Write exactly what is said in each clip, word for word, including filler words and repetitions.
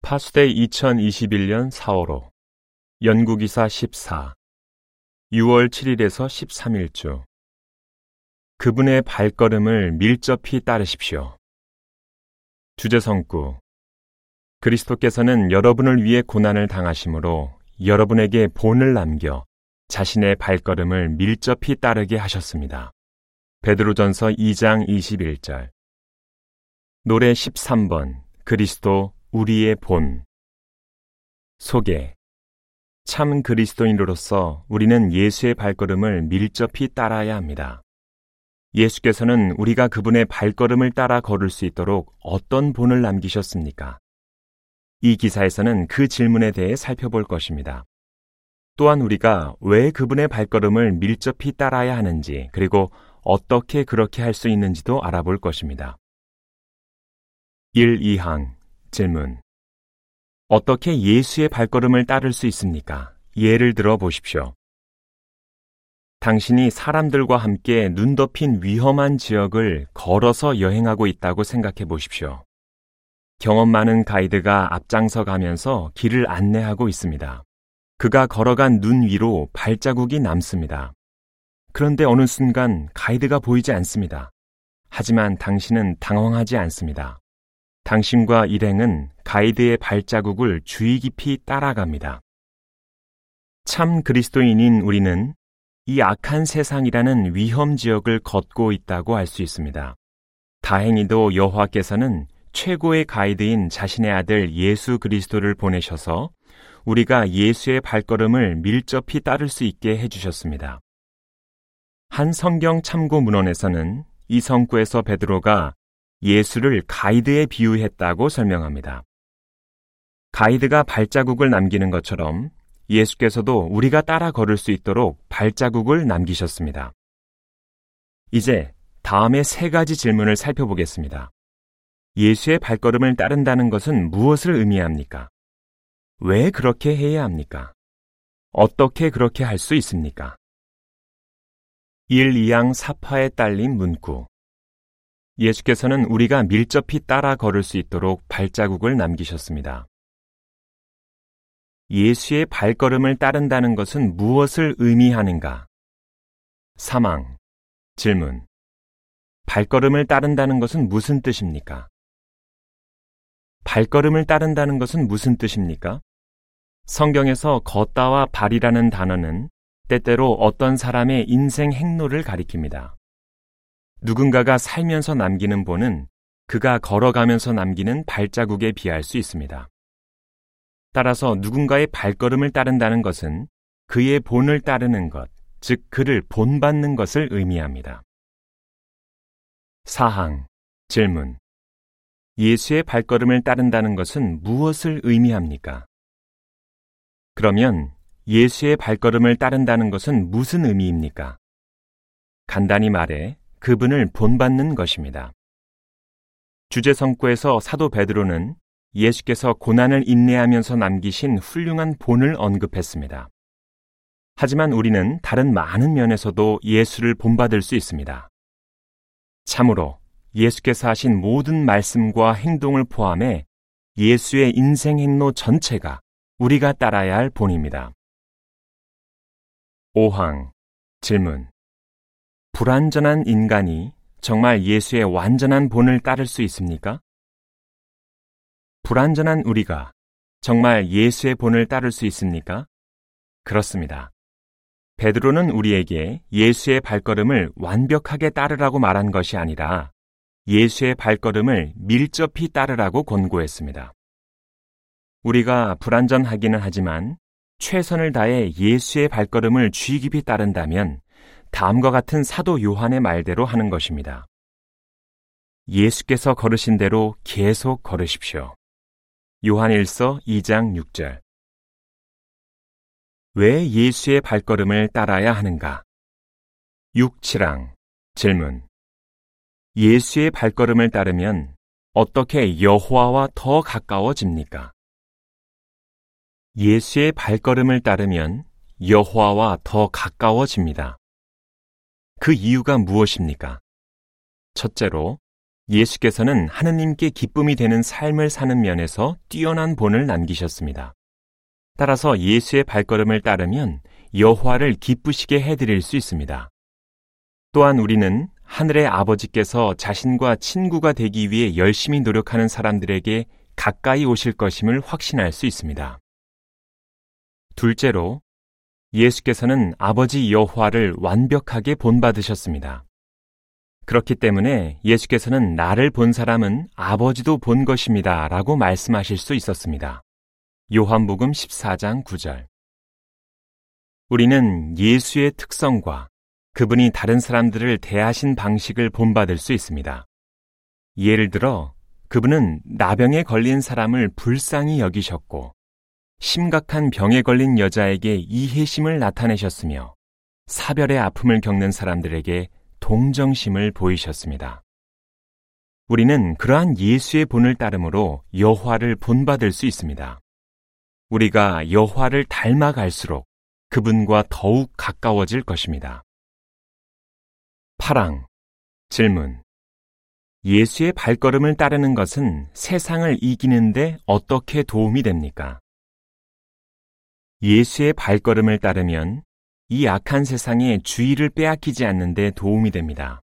파수데이 이천이십일 년 사월호 연구기사 십사 유월 칠일에서 십삼일주 그분의 발걸음을 밀접히 따르십시오. 주제성구 그리스도께서는 여러분을 위해 고난을 당하심으로 여러분에게 본을 남겨 자신의 발걸음을 밀접히 따르게 하셨습니다. 베드로전서 이 장 이십일 절 노래 십삼 번 그리스도 우리의 본 소개 참 그리스도인으로서 우리는 예수의 발걸음을 밀접히 따라야 합니다. 예수께서는 우리가 그분의 발걸음을 따라 걸을 수 있도록 어떤 본을 남기셨습니까? 이 기사에서는 그 질문에 대해 살펴볼 것입니다. 또한 우리가 왜 그분의 발걸음을 밀접히 따라야 하는지, 그리고 어떻게 그렇게 할 수 있는지도 알아볼 것입니다. 일, 이 항 질문 어떻게 예수의 발걸음을 따를 수 있습니까? 예를 들어 보십시오. 당신이 사람들과 함께 눈 덮인 위험한 지역을 걸어서 여행하고 있다고 생각해 보십시오. 경험 많은 가이드가 앞장서 가면서 길을 안내하고 있습니다. 그가 걸어간 눈 위로 발자국이 남습니다. 그런데 어느 순간 가이드가 보이지 않습니다. 하지만 당신은 당황하지 않습니다. 당신과 일행은 가이드의 발자국을 주의 깊이 따라갑니다. 참 그리스도인인 우리는 이 악한 세상이라는 위험 지역을 걷고 있다고 알 수 있습니다. 다행히도 여호와께서는 최고의 가이드인 자신의 아들 예수 그리스도를 보내셔서 우리가 예수의 발걸음을 밀접히 따를 수 있게 해주셨습니다. 한 성경 참고 문헌에서는 이 성구에서 베드로가 예수를 가이드에 비유했다고 설명합니다. 가이드가 발자국을 남기는 것처럼 예수께서도 우리가 따라 걸을 수 있도록 발자국을 남기셨습니다. 이제 다음에 세 가지 질문을 살펴보겠습니다. 예수의 발걸음을 따른다는 것은 무엇을 의미합니까? 왜 그렇게 해야 합니까? 어떻게 그렇게 할 수 있습니까? 일, 이 항 사파에 딸린 문구 예수께서는 우리가 밀접히 따라 걸을 수 있도록 발자국을 남기셨습니다. 예수의 발걸음을 따른다는 것은 무엇을 의미하는가? 삼 항 질문 발걸음을 따른다는 것은 무슨 뜻입니까? 발걸음을 따른다는 것은 무슨 뜻입니까? 성경에서 걷다와 발이라는 단어는 때때로 어떤 사람의 인생 행로를 가리킵니다. 누군가가 살면서 남기는 본은 그가 걸어가면서 남기는 발자국에 비할 수 있습니다. 따라서 누군가의 발걸음을 따른다는 것은 그의 본을 따르는 것, 즉 그를 본받는 것을 의미합니다. 사 항 질문 예수의 발걸음을 따른다는 것은 무엇을 의미합니까? 그러면 예수의 발걸음을 따른다는 것은 무슨 의미입니까? 간단히 말해 그분을 본받는 것입니다. 주제성구에서 사도 베드로는 예수께서 고난을 인내하면서 남기신 훌륭한 본을 언급했습니다. 하지만 우리는 다른 많은 면에서도 예수를 본받을 수 있습니다. 참으로 예수께서 하신 모든 말씀과 행동을 포함해 예수의 인생 행로 전체가 우리가 따라야 할 본입니다. 오 항 질문 불완전한 인간이 정말 예수의 완전한 본을 따를 수 있습니까? 불완전한 우리가 정말 예수의 본을 따를 수 있습니까? 그렇습니다. 베드로는 우리에게 예수의 발걸음을 완벽하게 따르라고 말한 것이 아니라 예수의 발걸음을 밀접히 따르라고 권고했습니다. 우리가 불완전하기는 하지만 최선을 다해 예수의 발걸음을 주의 깊이 따른다면 다음과 같은 사도 요한의 말대로 하는 것입니다. 예수께서 걸으신 대로 계속 걸으십시오. 요한일서 이 장 육 절 왜 예수의 발걸음을 따라야 하는가? 육, 칠 항 질문 예수의 발걸음을 따르면 어떻게 여호와와 더 가까워집니까? 예수의 발걸음을 따르면 여호와와 더 가까워집니다. 그 이유가 무엇입니까? 첫째로 예수께서는 하느님께 기쁨이 되는 삶을 사는 면에서 뛰어난 본을 남기셨습니다. 따라서 예수의 발걸음을 따르면 여호와를 기쁘시게 해드릴 수 있습니다. 또한 우리는 하늘의 아버지께서 자신과 친구가 되기 위해 열심히 노력하는 사람들에게 가까이 오실 것임을 확신할 수 있습니다. 둘째로, 예수께서는 아버지 여호와를 완벽하게 본받으셨습니다. 그렇기 때문에 예수께서는 나를 본 사람은 아버지도 본 것입니다 라고 말씀하실 수 있었습니다. 요한복음 십사 장 구 절. 우리는 예수의 특성과 그분이 다른 사람들을 대하신 방식을 본받을 수 있습니다. 예를 들어 그분은 나병에 걸린 사람을 불쌍히 여기셨고 심각한 병에 걸린 여자에게 이해심을 나타내셨으며 사별의 아픔을 겪는 사람들에게 동정심을 보이셨습니다. 우리는 그러한 예수의 본을 따름으로 여호와를 본받을 수 있습니다. 우리가 여호와를 닮아갈수록 그분과 더욱 가까워질 것입니다. 팔 항. 질문. 예수의 발걸음을 따르는 것은 세상을 이기는데 어떻게 도움이 됩니까? 예수의 발걸음을 따르면 이 악한 세상에 주의를 빼앗기지 않는 데 도움이 됩니다.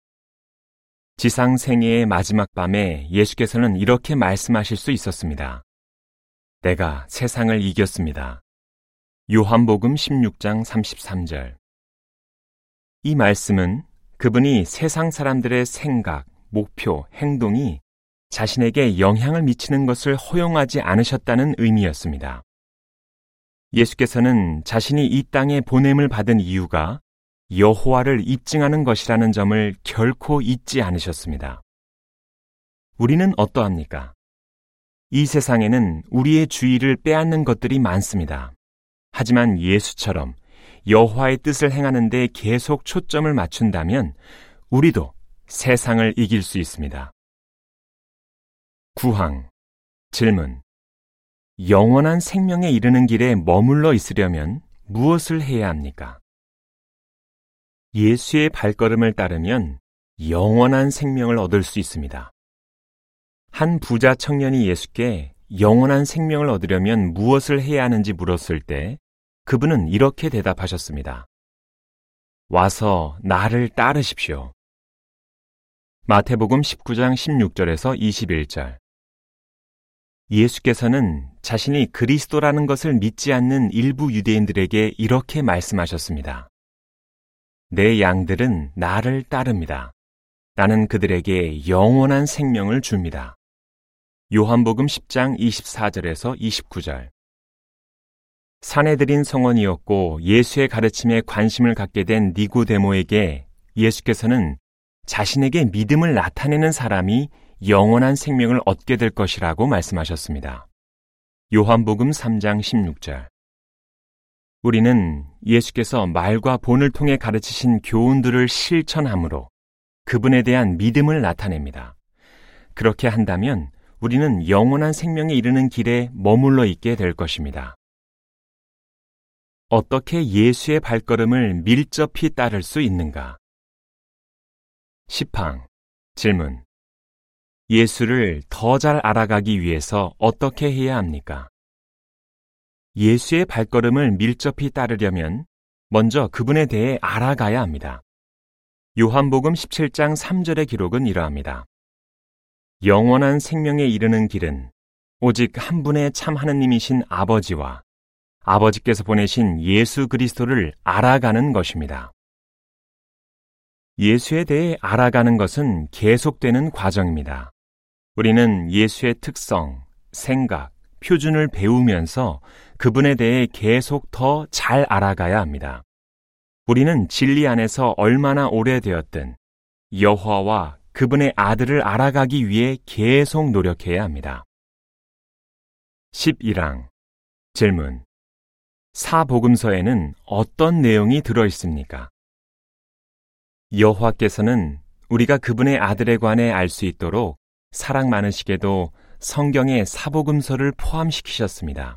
지상 생애의 마지막 밤에 예수께서는 이렇게 말씀하실 수 있었습니다. 내가 세상을 이겼습니다. 요한복음 십육 장 삼십삼 절. 이 말씀은 그분이 세상 사람들의 생각, 목표, 행동이 자신에게 영향을 미치는 것을 허용하지 않으셨다는 의미였습니다. 예수께서는 자신이 이 땅에 보냄을 받은 이유가 여호와를 입증하는 것이라는 점을 결코 잊지 않으셨습니다. 우리는 어떠합니까? 이 세상에는 우리의 주의를 빼앗는 것들이 많습니다. 하지만 예수처럼 여호와의 뜻을 행하는 데 계속 초점을 맞춘다면 우리도 세상을 이길 수 있습니다. 구 항. 질문. 영원한 생명에 이르는 길에 머물러 있으려면 무엇을 해야 합니까? 예수의 발걸음을 따르면 영원한 생명을 얻을 수 있습니다. 한 부자 청년이 예수께 영원한 생명을 얻으려면 무엇을 해야 하는지 물었을 때 그분은 이렇게 대답하셨습니다. 와서 나를 따르십시오. 마태복음 십구 장 십육 절에서 이십일 절. 예수께서는 자신이 그리스도라는 것을 믿지 않는 일부 유대인들에게 이렇게 말씀하셨습니다. 내 양들은 나를 따릅니다. 나는 그들에게 영원한 생명을 줍니다. 요한복음 십 장 이십사 절에서 이십구 절. 사내들인 성원이었고 예수의 가르침에 관심을 갖게 된 니고데모에게 예수께서는 자신에게 믿음을 나타내는 사람이 영원한 생명을 얻게 될 것이라고 말씀하셨습니다. 요한복음 삼 장 십육 절. 우리는 예수께서 말과 본을 통해 가르치신 교훈들을 실천함으로 그분에 대한 믿음을 나타냅니다. 그렇게 한다면 우리는 영원한 생명에 이르는 길에 머물러 있게 될 것입니다. 어떻게 예수의 발걸음을 밀접히 따를 수 있는가? 십 항. 질문. 예수를 더 잘 알아가기 위해서 어떻게 해야 합니까? 예수의 발걸음을 밀접히 따르려면 먼저 그분에 대해 알아가야 합니다. 요한복음 십칠 장 삼 절의 기록은 이러합니다. 영원한 생명에 이르는 길은 오직 한 분의 참 하느님이신 아버지와 아버지께서 보내신 예수 그리스도를 알아가는 것입니다. 예수에 대해 알아가는 것은 계속되는 과정입니다. 우리는 예수의 특성, 생각, 표준을 배우면서 그분에 대해 계속 더 잘 알아가야 합니다. 우리는 진리 안에서 얼마나 오래되었든 여호와와 그분의 아들을 알아가기 위해 계속 노력해야 합니다. 십일 항. 질문. 사복음서에는 어떤 내용이 들어 있습니까? 여호와께서는 우리가 그분의 아들에 관해 알 수 있도록 사랑 많으시게도 성경에 사복음서를 포함시키셨습니다.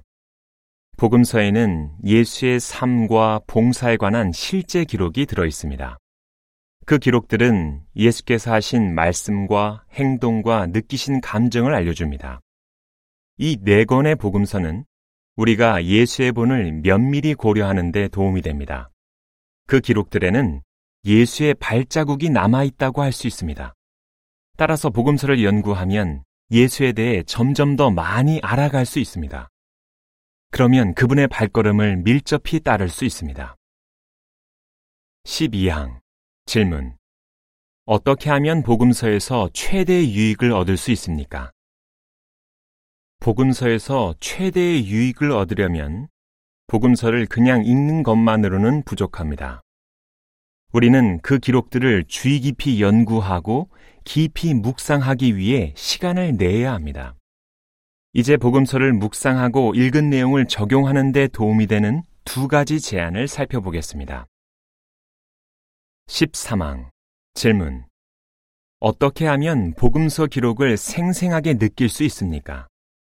복음서에는 예수의 삶과 봉사에 관한 실제 기록이 들어 있습니다. 그 기록들은 예수께서 하신 말씀과 행동과 느끼신 감정을 알려줍니다. 이 네 권의 복음서는 우리가 예수의 본을 면밀히 고려하는 데 도움이 됩니다. 그 기록들에는 예수의 발자국이 남아있다고 할 수 있습니다. 따라서 복음서를 연구하면 예수에 대해 점점 더 많이 알아갈 수 있습니다. 그러면 그분의 발걸음을 밀접히 따를 수 있습니다. 십이 항 질문. 어떻게 하면 복음서에서 최대의 유익을 얻을 수 있습니까? 복음서에서 최대의 유익을 얻으려면 복음서를 그냥 읽는 것만으로는 부족합니다. 우리는 그 기록들을 주의 깊이 연구하고 깊이 묵상하기 위해 시간을 내야 합니다. 이제 복음서를 묵상하고 읽은 내용을 적용하는 데 도움이 되는 두 가지 제안을 살펴보겠습니다. 십삼 항 질문. 어떻게 하면 복음서 기록을 생생하게 느낄 수 있습니까?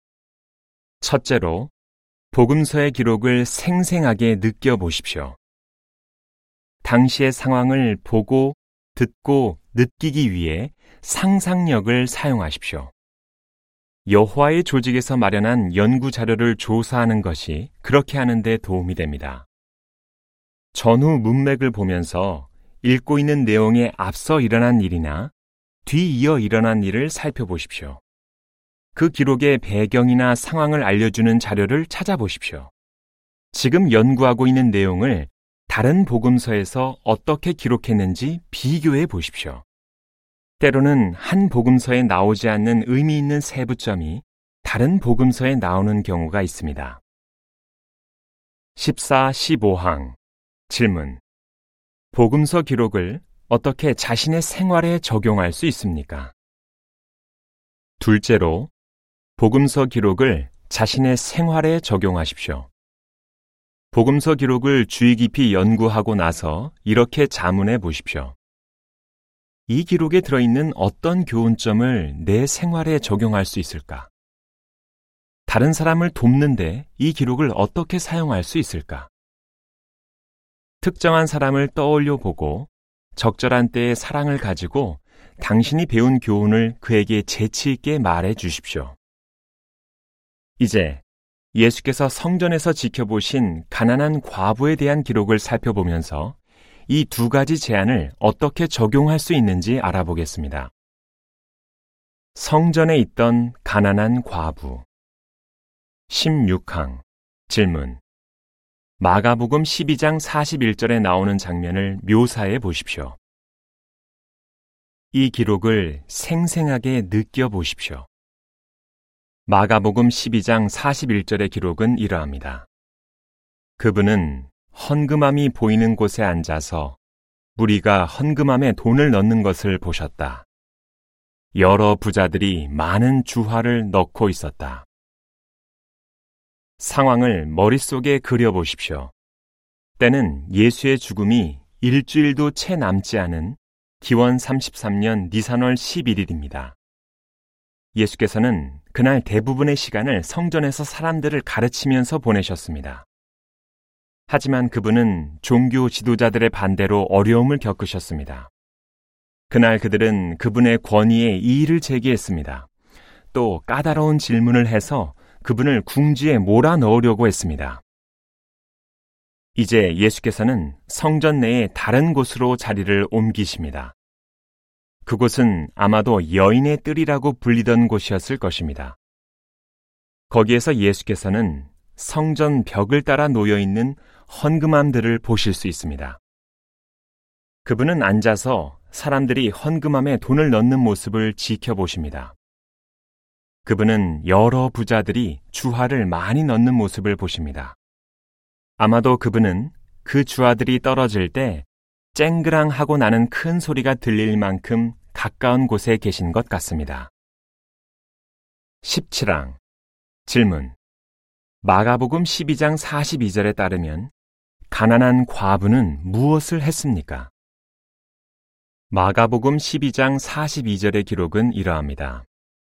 첫째로, 복음서의 기록을 생생하게 느껴보십시오. 당시의 상황을 보고, 듣고, 느끼기 위해 상상력을 사용하십시오. 여호와의 조직에서 마련한 연구 자료를 조사하는 것이 그렇게 하는 데 도움이 됩니다. 전후 문맥을 보면서 읽고 있는 내용에 앞서 일어난 일이나 뒤이어 일어난 일을 살펴보십시오. 그 기록의 배경이나 상황을 알려주는 자료를 찾아보십시오. 지금 연구하고 있는 내용을 다른 복음서에서 어떻게 기록했는지 비교해 보십시오. 때로는 한 복음서에 나오지 않는 의미 있는 세부점이 다른 복음서에 나오는 경우가 있습니다. 십사, 십오 항 질문. 복음서 기록을 어떻게 자신의 생활에 적용할 수 있습니까? 둘째로, 복음서 기록을 자신의 생활에 적용하십시오. 복음서 기록을 주의 깊이 연구하고 나서 이렇게 자문해 보십시오. 이 기록에 들어있는 어떤 교훈점을 내 생활에 적용할 수 있을까? 다른 사람을 돕는데 이 기록을 어떻게 사용할 수 있을까? 특정한 사람을 떠올려 보고 적절한 때에 사랑을 가지고 당신이 배운 교훈을 그에게 재치 있게 말해 주십시오. 이제 예수께서 성전에서 지켜보신 가난한 과부에 대한 기록을 살펴보면서 이 두 가지 제안을 어떻게 적용할 수 있는지 알아보겠습니다. 성전에 있던 가난한 과부. 십육 항 질문. 마가복음 십이 장 사십일 절에 나오는 장면을 묘사해 보십시오. 이 기록을 생생하게 느껴보십시오. 마가복음 십이 장 사십일 절의 기록은 이러합니다. 그분은 헌금함이 보이는 곳에 앉아서 무리가 헌금함에 돈을 넣는 것을 보셨다. 여러 부자들이 많은 주화를 넣고 있었다. 상황을 머릿속에 그려보십시오. 때는 예수의 죽음이 일주일도 채 남지 않은 기원 삼십삼 년 니산월 십일 일입니다. 예수께서는 그날 대부분의 시간을 성전에서 사람들을 가르치면서 보내셨습니다. 하지만 그분은 종교 지도자들의 반대로 어려움을 겪으셨습니다. 그날 그들은 그분의 권위에 이의를 제기했습니다. 또 까다로운 질문을 해서 그분을 궁지에 몰아넣으려고 했습니다. 이제 예수께서는 성전 내의 다른 곳으로 자리를 옮기십니다. 그곳은 아마도 여인의 뜰이라고 불리던 곳이었을 것입니다. 거기에서 예수께서는 성전 벽을 따라 놓여있는 헌금함들을 보실 수 있습니다. 그분은 앉아서 사람들이 헌금함에 돈을 넣는 모습을 지켜보십니다. 그분은 여러 부자들이 주화를 많이 넣는 모습을 보십니다. 아마도 그분은 그 주화들이 떨어질 때 쨍그랑하고 나는 큰 소리가 들릴 만큼 가까운 곳에 계신 것 같습니다. 십칠 항 질문. 마가복음 십이 장 사십이 절에 따르면 가난한 과부는 무엇을 했습니까? 마가복음 십이 장 사십이 절의 기록은 이러합니다.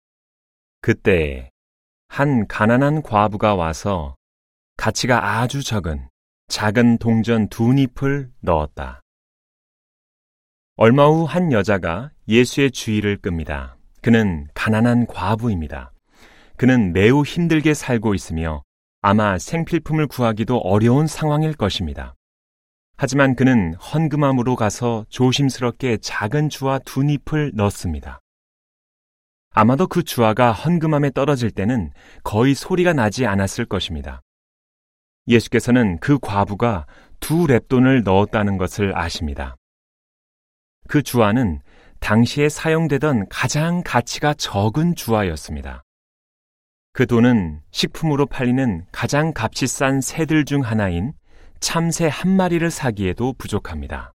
그때 한 가난한 과부가 와서 가치가 아주 적은 작은 동전 두 잎을 넣었다. 얼마 후 한 여자가 예수의 주의를 끕니다. 그는 가난한 과부입니다. 그는 매우 힘들게 살고 있으며 아마 생필품을 구하기도 어려운 상황일 것입니다. 하지만 그는 헌금함으로 가서 조심스럽게 작은 주화 두 잎을 넣습니다. 아마도 그 주화가 헌금함에 떨어질 때는 거의 소리가 나지 않았을 것입니다. 예수께서는 그 과부가 두 렙돈을 넣었다는 것을 아십니다. 그 주화는 당시에 사용되던 가장 가치가 적은 주화였습니다. 그 돈은 식품으로 팔리는 가장 값이 싼 새들 중 하나인 참새 한 마리를 사기에도 부족합니다.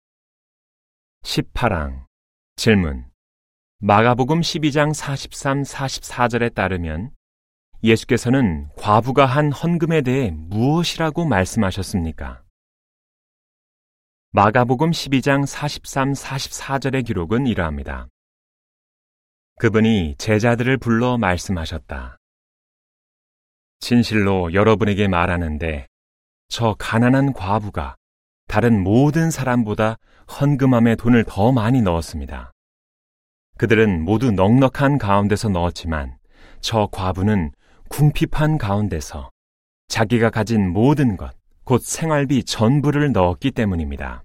십팔 항 질문. 마가복음 십이 장 사십삼, 사십사 절에 따르면 예수께서는 과부가 한 헌금에 대해 무엇이라고 말씀하셨습니까? 마가복음 십이 장 사십삼, 사십사 절의 기록은 이러합니다. 그분이 제자들을 불러 말씀하셨다. 진실로 여러분에게 말하는데 저 가난한 과부가 다른 모든 사람보다 헌금함에 돈을 더 많이 넣었습니다. 그들은 모두 넉넉한 가운데서 넣었지만 저 과부는 궁핍한 가운데서 자기가 가진 모든 것, 곧 생활비 전부를 넣었기 때문입니다.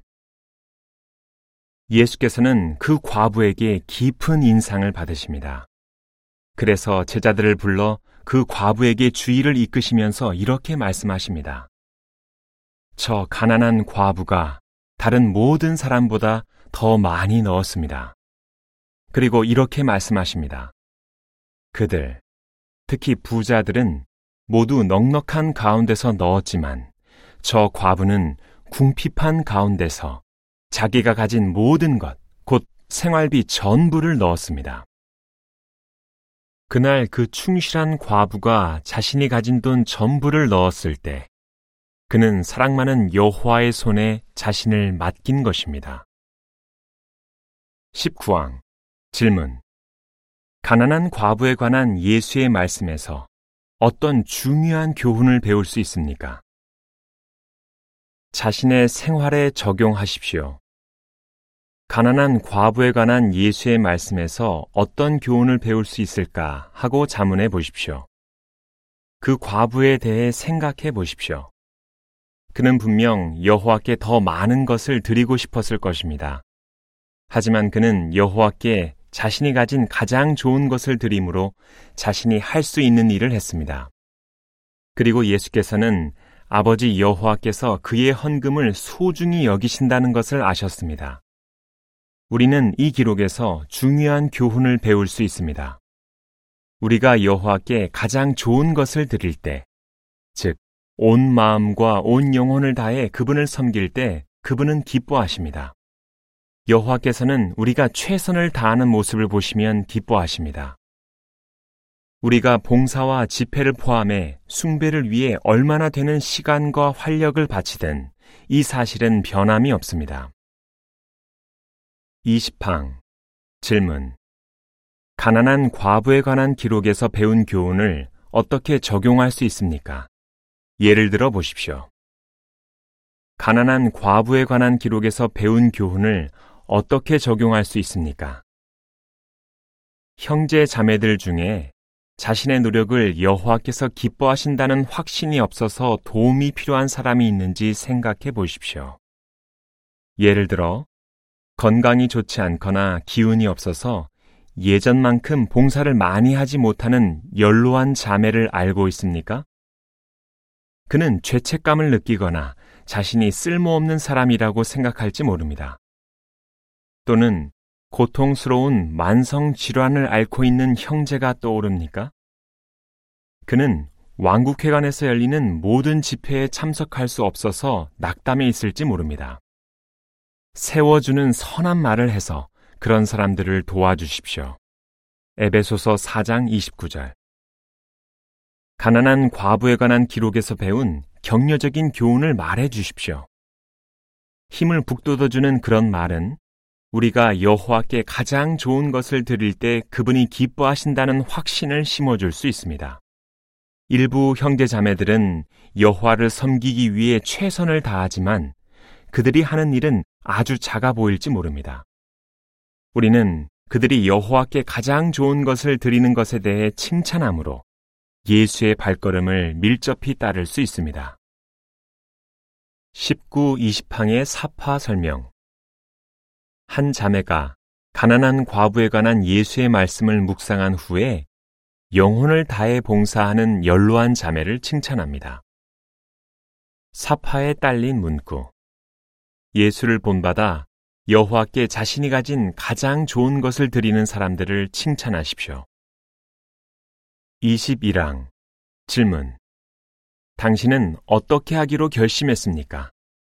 예수께서는 그 과부에게 깊은 인상을 받으십니다. 그래서 제자들을 불러 그 과부에게 주의를 이끄시면서 이렇게 말씀하십니다. 저 가난한 과부가 다른 모든 사람보다 더 많이 넣었습니다. 그리고 이렇게 말씀하십니다. 그들, 특히 부자들은 모두 넉넉한 가운데서 넣었지만 저 과부는 궁핍한 가운데서 자기가 가진 모든 것, 곧 생활비 전부를 넣었습니다. 그날 그 충실한 과부가 자신이 가진 돈 전부를 넣었을 때 그는 사랑 많은 여호와의 손에 자신을 맡긴 것입니다. 십구 항 질문. 가난한 과부에 관한 예수의 말씀에서 어떤 중요한 교훈을 배울 수 있습니까? 자신의 생활에 적용하십시오. 가난한 과부에 관한 예수의 말씀에서 어떤 교훈을 배울 수 있을까 하고 자문해 보십시오. 그 과부에 대해 생각해 보십시오. 그는 분명 여호와께 더 많은 것을 드리고 싶었을 것입니다. 하지만 그는 여호와께 자신이 가진 가장 좋은 것을 드림으로 자신이 할 수 있는 일을 했습니다. 그리고 예수께서는 아버지 여호와께서 그의 헌금을 소중히 여기신다는 것을 아셨습니다. 우리는 이 기록에서 중요한 교훈을 배울 수 있습니다. 우리가 여호와께 가장 좋은 것을 드릴 때, 즉, 온 마음과 온 영혼을 다해 그분을 섬길 때 그분은 기뻐하십니다. 여호와께서는 우리가 최선을 다하는 모습을 보시면 기뻐하십니다. 우리가 봉사와 집회를 포함해 숭배를 위해 얼마나 되는 시간과 활력을 바치든 이 사실은 변함이 없습니다. 이십 항 질문. 가난한 과부에 관한 기록에서 배운 교훈을 어떻게 적용할 수 있습니까? 예를 들어 보십시오. 가난한 과부에 관한 기록에서 배운 교훈을 어떻게 적용할 수 있습니까? 형제 자매들 중에 자신의 노력을 여호와께서 기뻐하신다는 확신이 없어서 도움이 필요한 사람이 있는지 생각해 보십시오. 예를 들어 건강이 좋지 않거나 기운이 없어서 예전만큼 봉사를 많이 하지 못하는 연로한 자매를 알고 있습니까? 그는 죄책감을 느끼거나 자신이 쓸모없는 사람이라고 생각할지 모릅니다. 또는 고통스러운 만성 질환을 앓고 있는 형제가 떠오릅니까? 그는 왕국회관에서 열리는 모든 집회에 참석할 수 없어서 낙담해 있을지 모릅니다. 세워주는 선한 말을 해서 그런 사람들을 도와주십시오. 에베소서 사 장 이십구 절. 가난한 과부에 관한 기록에서 배운 격려적인 교훈을 말해 주십시오. 힘을 북돋워주는 그런 말은 우리가 여호와께 가장 좋은 것을 드릴 때 그분이 기뻐하신다는 확신을 심어줄 수 있습니다. 일부 형제 자매들은 여호와를 섬기기 위해 최선을 다하지만 그들이 하는 일은 아주 작아 보일지 모릅니다. 우리는 그들이 여호와께 가장 좋은 것을 드리는 것에 대해 칭찬함으로 예수의 발걸음을 밀접히 따를 수 있습니다. 십구, 이십 항의 사파 설명. 한 자매가 가난한 과부에 관한 예수의 말씀을 묵상한 후에 영혼을 다해 봉사하는 연로한 자매를 칭찬합니다. 사파에 딸린 문구. 예수를 본받아 여호와께 자신이 가진 가장 좋은 것을 드리는 사람들을 칭찬하십시오. 이십일 항. 질문. 당신은 어떻게 하기로 결심했습니까?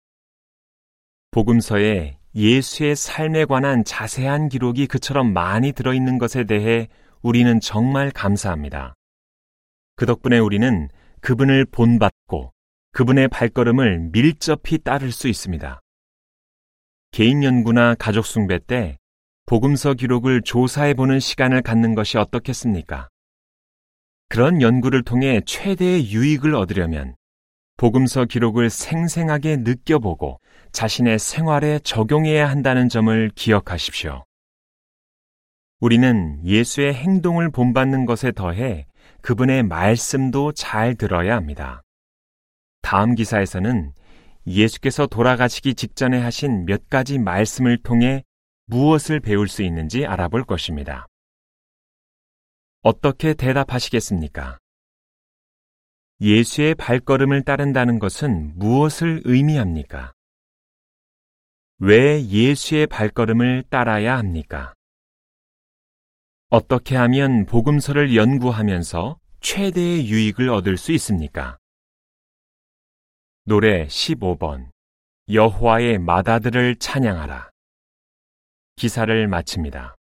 복음서에 예수의 삶에 관한 자세한 기록이 그처럼 많이 들어있는 것에 대해 우리는 정말 감사합니다. 그 덕분에 우리는 그분을 본받고 그분의 발걸음을 밀접히 따를 수 있습니다. 개인 연구나 가족 숭배 때 복음서 기록을 조사해보는 시간을 갖는 것이 어떻겠습니까? 그런 연구를 통해 최대의 유익을 얻으려면 복음서 기록을 생생하게 느껴보고 자신의 생활에 적용해야 한다는 점을 기억하십시오. 우리는 예수의 행동을 본받는 것에 더해 그분의 말씀도 잘 들어야 합니다. 다음 기사에서는 예수께서 돌아가시기 직전에 하신 몇 가지 말씀을 통해 무엇을 배울 수 있는지 알아볼 것입니다. 어떻게 대답하시겠습니까? 예수의 발걸음을 따른다는 것은 무엇을 의미합니까? 왜 예수의 발걸음을 따라야 합니까? 어떻게 하면 복음서를 연구하면서 최대의 유익을 얻을 수 있습니까? 노래 십오 번. 여호와의 맏아들을 찬양하라. 기사를 마칩니다.